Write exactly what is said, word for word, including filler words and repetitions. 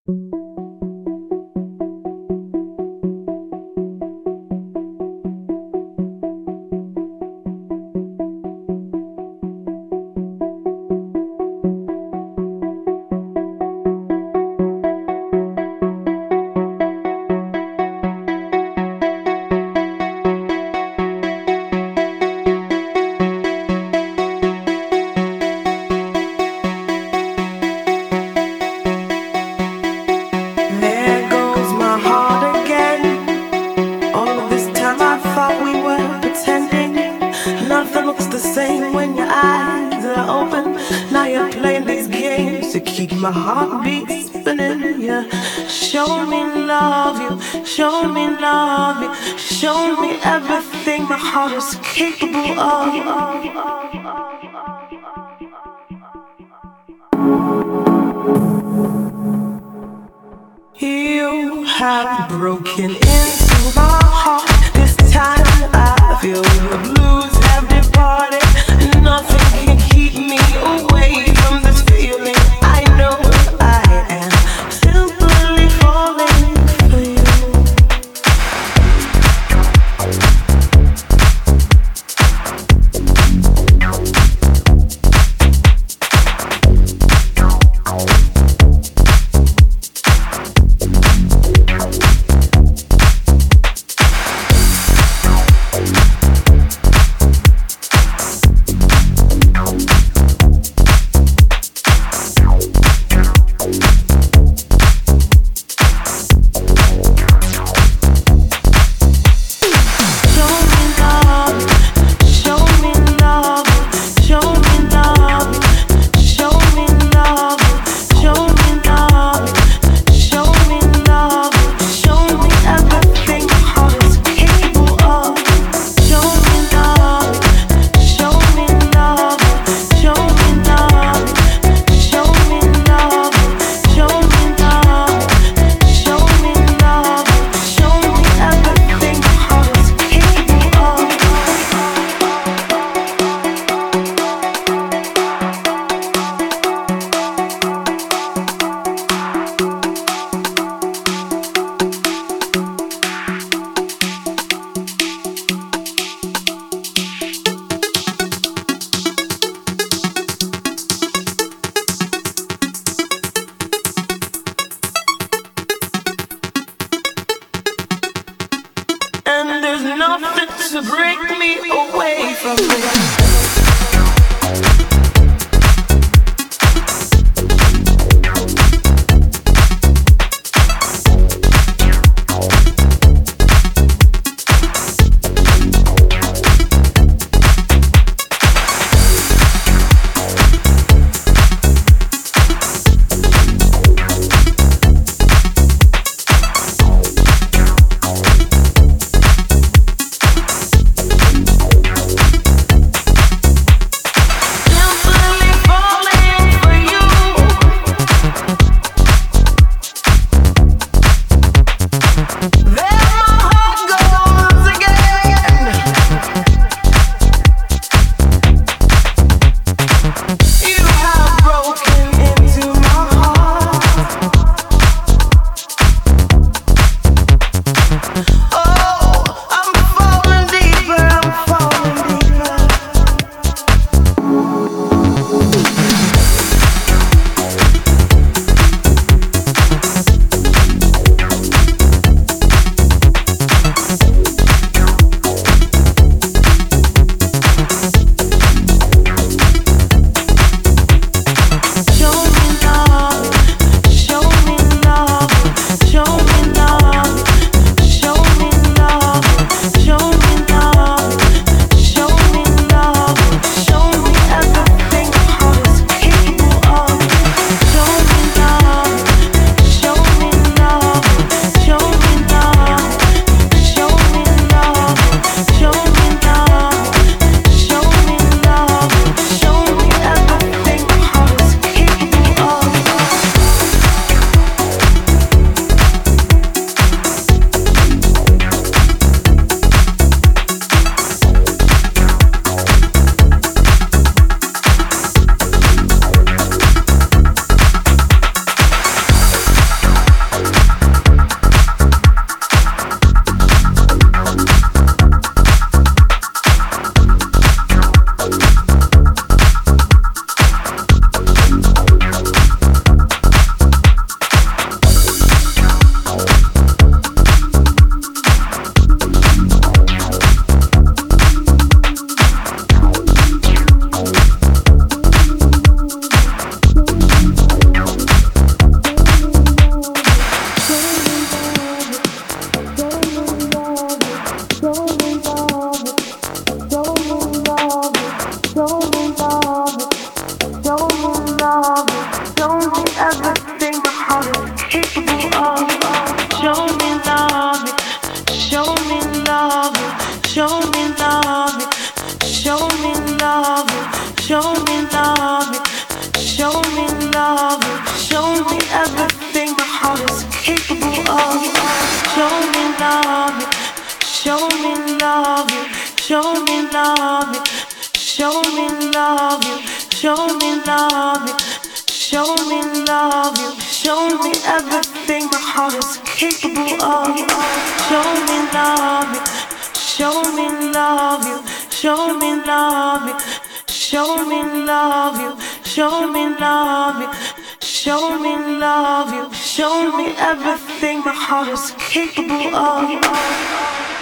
My heartbeat spinning, yeah. Show me love you, show me love you, show me everything my heart is capable of. You have broken into my heart. This time I feel the blues have departed. Nothing can keep me away from this feeling. I know I am simply falling for you. To break me away from this. show me love you, show me love you, show me love you, show me love you, show me everything my heart is capable of. Show me love you, show me love you, show me love you, show me love you, show me love you, show me love you, show me everything my heart is capable of.